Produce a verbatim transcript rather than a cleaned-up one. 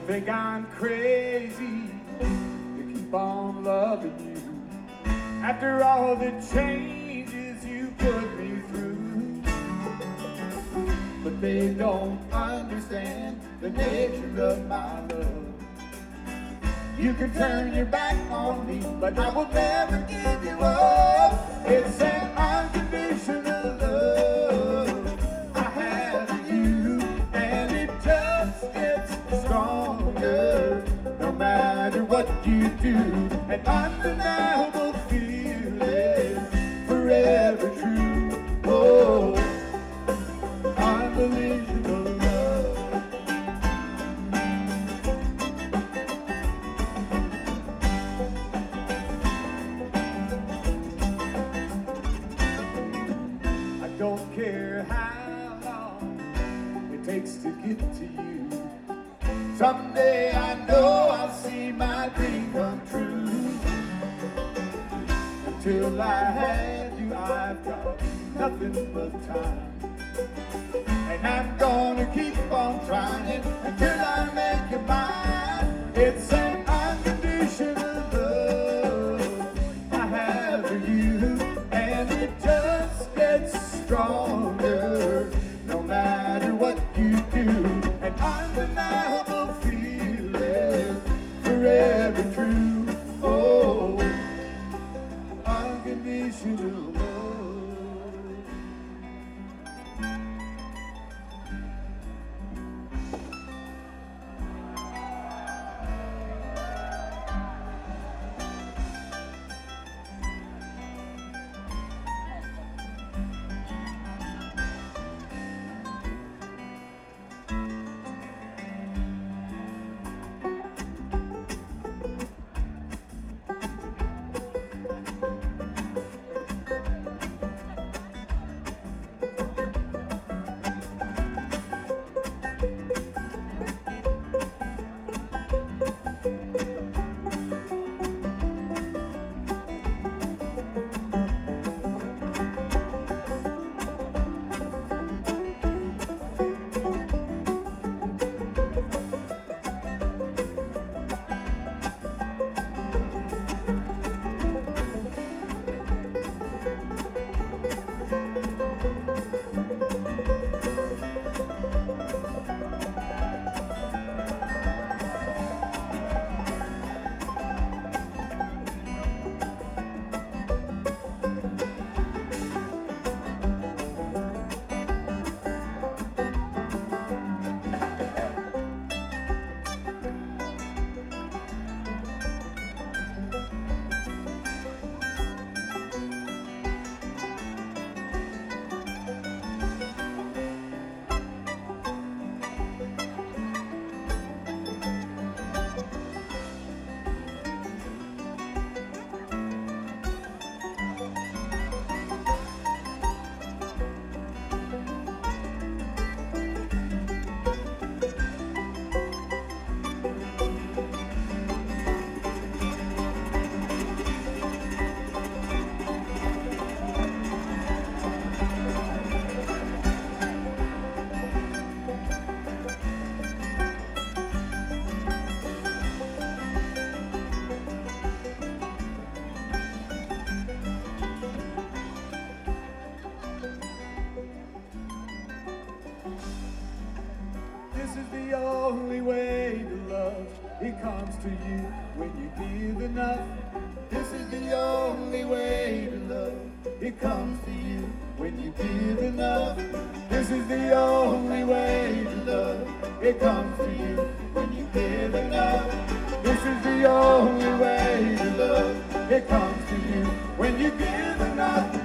think I'm crazy to keep on loving you after all the changes you put me through. But they don't understand the nature of my love. You can turn your back on me, but I will never give you up. It's an unconditional love I have for you, and it just gets stronger no matter what you do. An undeniable feeling, forever true. Oh, unconditional love. I don't care how long it takes to get to you. Someday I know I'll see my dream come true. Until I have you, I've got nothing but time. And I'm gonna keep on trying until I make you mine. It's an unconditional love I have for you, and it just gets stronger no matter what you do. An undeniable feeling, forever true. Oh, unconditional love. This is the only way to love. It comes to you when you give enough. This is the only way to love. It comes to you when you give enough. This is the only way to love. It comes to you when you give enough. This is the only way to love. It comes to you when you give enough.